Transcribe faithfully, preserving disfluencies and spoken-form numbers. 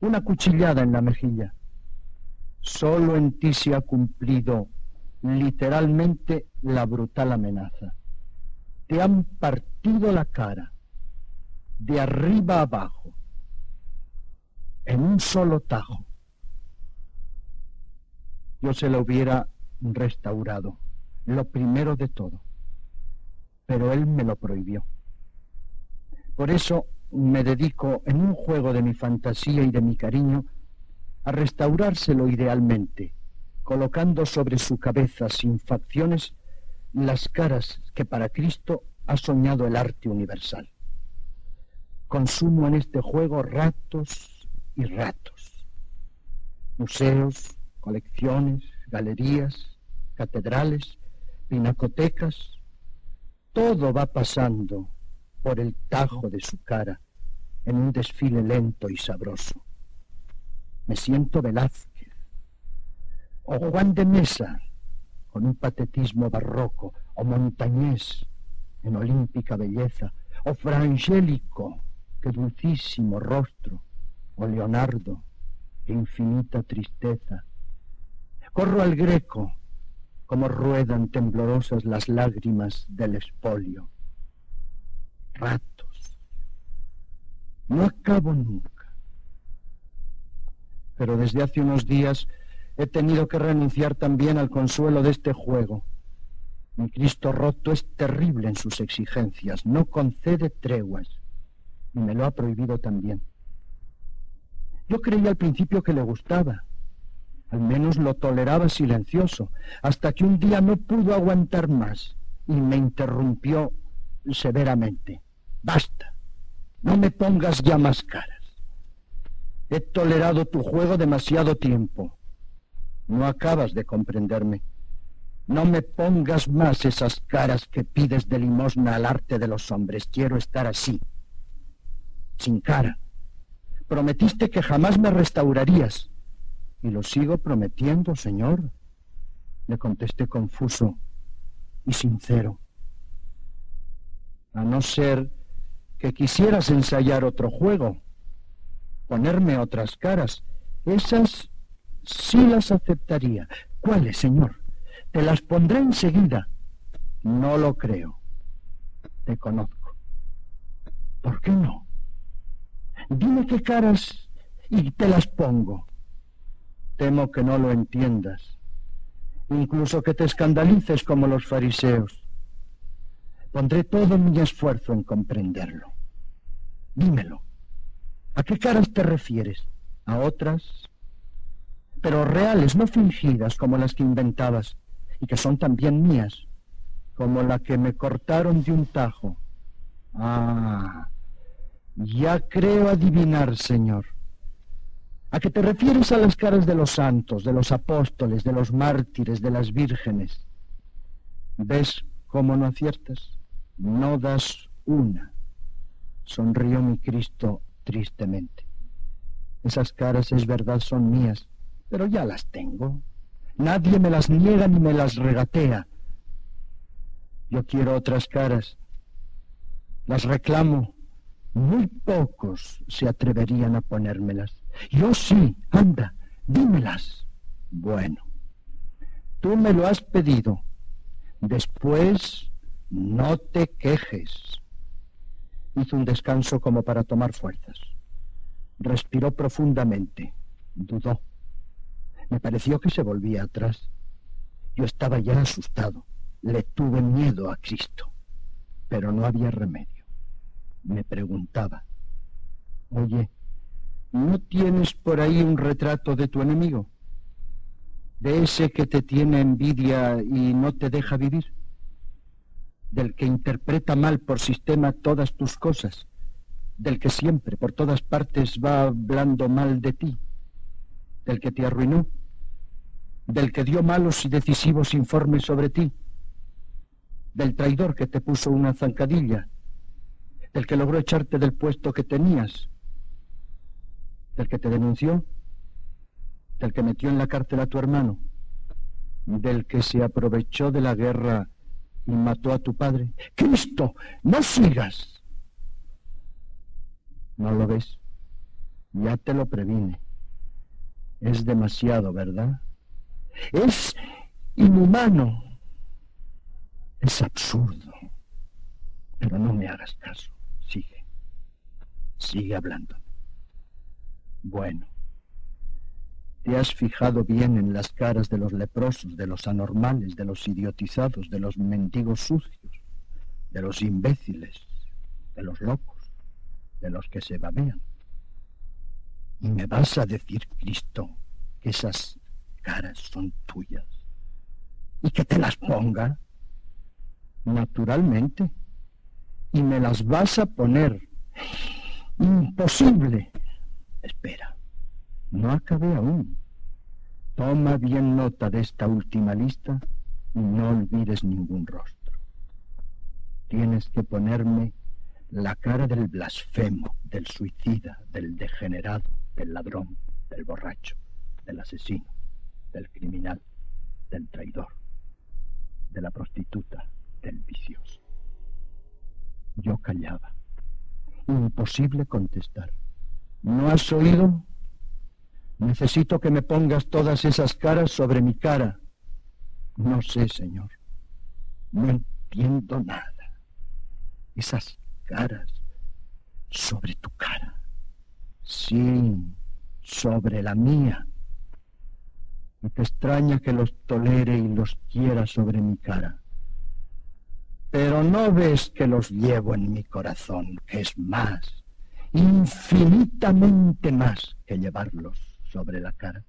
una cuchillada en la mejilla. Solo en ti se ha cumplido literalmente la brutal amenaza. Te han partido la cara, de arriba a abajo, en un solo tajo. Yo se lo hubiera restaurado, lo primero de todo, pero él me lo prohibió. Por eso me dedico, en un juego de mi fantasía y de mi cariño, a restaurárselo idealmente, colocando sobre su cabeza sin facciones las caras que para Cristo ha soñado el arte universal. Consumo en este juego ratos y ratos. Museos, colecciones, galerías, catedrales, pinacotecas, todo va pasando por el tajo de su cara en un desfile lento y sabroso. Me siento Velázquez, o Juan de Mesa, con un patetismo barroco, o Montañés, en olímpica belleza, o Fra Angelico, qué dulcísimo rostro, o Leonardo, qué infinita tristeza. Corro al Greco, como ruedan temblorosas las lágrimas del expolio. Ratos. No acabo nunca. Pero desde hace unos días he tenido que renunciar también al consuelo de este juego. Mi Cristo roto es terrible en sus exigencias, no concede treguas, y me lo ha prohibido también. Yo creía al principio que le gustaba, al menos lo toleraba silencioso, hasta que un día no pudo aguantar más y me interrumpió severamente. Basta, no me pongas ya más caras. He tolerado tu juego demasiado tiempo. No acabas de comprenderme. No me pongas más esas caras que pides de limosna al arte de los hombres. Quiero estar así, sin cara. Prometiste que jamás me restaurarías. Y lo sigo prometiendo, señor. Le contesté confuso y sincero. A no ser que quisieras ensayar otro juego, ponerme otras caras, esas sí las aceptaría. ¿Cuáles, señor? Te las pondré enseguida. No lo creo. Te conozco. ¿Por qué no? Dime qué caras y te las pongo. Temo que no lo entiendas, incluso que te escandalices como los fariseos. Pondré todo mi esfuerzo en comprenderlo. Dímelo. ¿A qué caras te refieres? ¿A otras? Pero reales, no fingidas como las que inventabas, y que son también mías, como la que me cortaron de un tajo. Ah, ya creo adivinar, señor. ¿A qué te refieres a las caras de los santos, de los apóstoles, de los mártires, de las vírgenes? ¿Ves cómo no aciertas? No das una. Sonrió mi Cristo tristemente. Esas caras, es verdad, son mías, pero ya las tengo. Nadie me las niega ni me las regatea. Yo quiero otras caras. Las reclamo. Muy pocos se atreverían a ponérmelas. Yo sí, anda, dímelas. Bueno, tú me lo has pedido. Después, no te quejes. Hizo un descanso como para tomar fuerzas. Respiró profundamente. Dudó. Me pareció que se volvía atrás. Yo estaba ya asustado. Le tuve miedo a Cristo. Pero no había remedio. Me preguntaba. Oye, ¿no tienes por ahí un retrato de tu enemigo? ¿De ese que te tiene envidia y no te deja vivir? ¿Del que interpreta mal por sistema todas tus cosas? ¿Del que siempre, por todas partes, va hablando mal de ti? ¿Del que te arruinó? ¿Del que dio malos y decisivos informes sobre ti? ¿Del traidor que te puso una zancadilla? ¿Del que logró echarte del puesto que tenías? ¿Del que te denunció? ¿Del que metió en la cárcel a tu hermano? ¿Del que se aprovechó de la guerra y mató a tu padre? ¡Cristo, no sigas! ¿No lo ves? Ya te lo previne. Es demasiado, ¿verdad? Es inhumano. Es absurdo. Pero no me hagas caso. Sigue. Sigue hablando. Bueno. ¿Te has fijado bien en las caras de los leprosos, de los anormales, de los idiotizados, de los mendigos sucios, de los imbéciles, de los locos, de los que se babean? ¿Y me vas a decir, Cristo, que esas caras son tuyas y que te las ponga? Naturalmente. Y me las vas a poner. Imposible. Espera. No acabé aún. Toma bien nota de esta última lista y no olvides ningún rostro. Tienes que ponerme la cara del blasfemo, del suicida, del degenerado, del ladrón, del borracho, del asesino, del criminal, del traidor, de la prostituta, del vicioso. Yo callaba. Imposible contestar. ¿No has oído? Necesito que me pongas todas esas caras sobre mi cara. No sé, Señor. No entiendo nada. Esas caras sobre tu cara. Sí, sobre la mía. Y te extraña que los tolere y los quiera sobre mi cara. Pero no ves que los llevo en mi corazón, que es más, infinitamente más que llevarlos sobre la cara.